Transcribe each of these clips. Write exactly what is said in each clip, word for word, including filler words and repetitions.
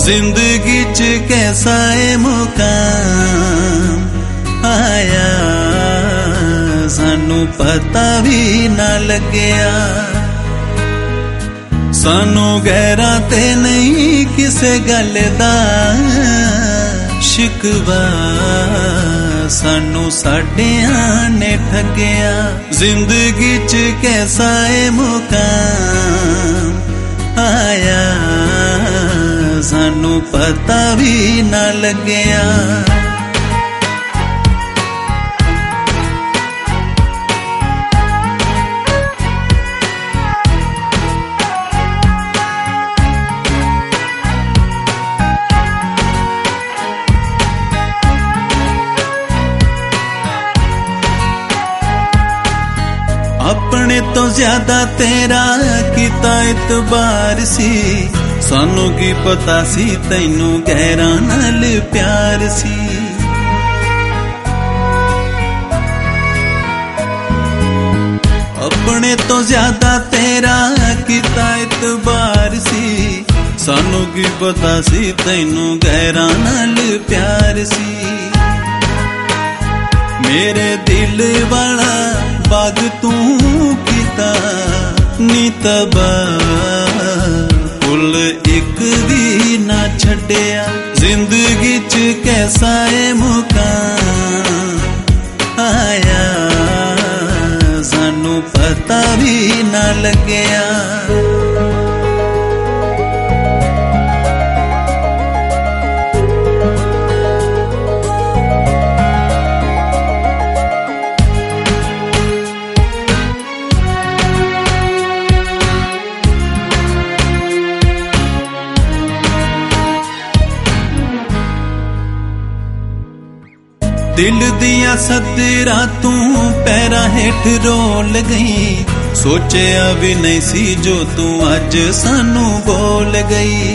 जिंदगी च कैसा है मुकाम आया, सानू पता भी ना लग्या। सानू गैरा ते नहीं किसे गल दा शिकवा, सानू साडियां ने ठगया। जिंदगी च कैसा है मुकाम आया, सानू पता भी ना लग्या। अपने तो ज्यादा तेरा किता इतबार सी, सानू की पता सी तैनू गैरा नाल प्यार सी। अपने तो ज्यादा तेरा किता इतबार सी, सानू की पता सी तैनू गैरा नाल प्यार सी। मेरे दिल वाला बाग तू किता नी तबा, फुल एक भी ना छड्या। जिंदगी च कैसा है मुकाम आया, सानू पता भी ना लग्या। दिल दिया सदरा तू पैरा हेठ रोल गई, सोचिया भी नहीं सी जो तू अज सानू बोल गई।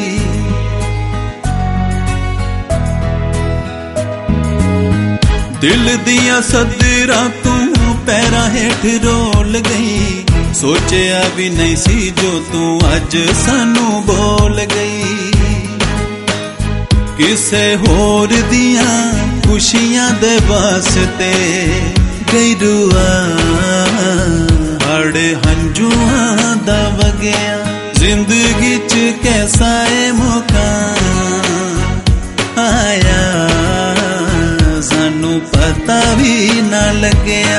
दिल दिया सदरा तू पैरा हेठ रोल गई, सोचिया भी नहीं सी जो तू अज सानू बोल गई। किसे होर दिया खुशियां दे वास्ते गई रुआ, हड़ हंजुआं दा वगया। जिंदगी च कैसा है मुकाम आया, सानू पता भी ना लग्या।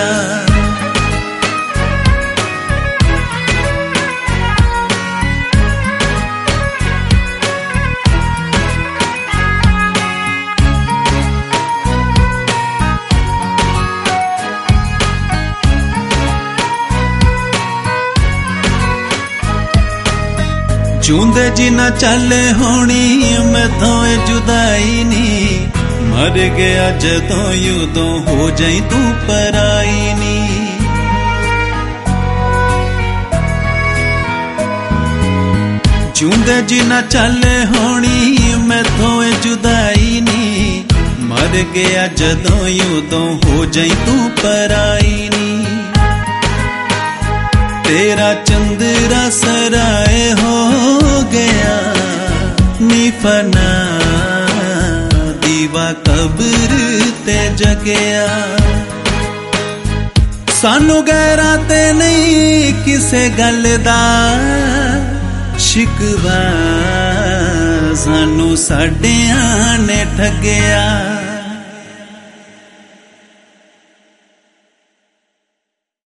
चूंदे जिना चले होनी मैथों जुदाई नी, मर गया जदों युदों हो जाई तू पराई नी। चूंदे जिना चले होनी मैथों जुदाई नी, मर गया जदों युदों हो जाई तू पराई नी। तेरा चंद्रा सराय हो गया नी फना, दीवा कब्र ते जगया। सानू गैरा ते नहीं किसे गल दा शिकवा, सानू साडियां ने ठगया।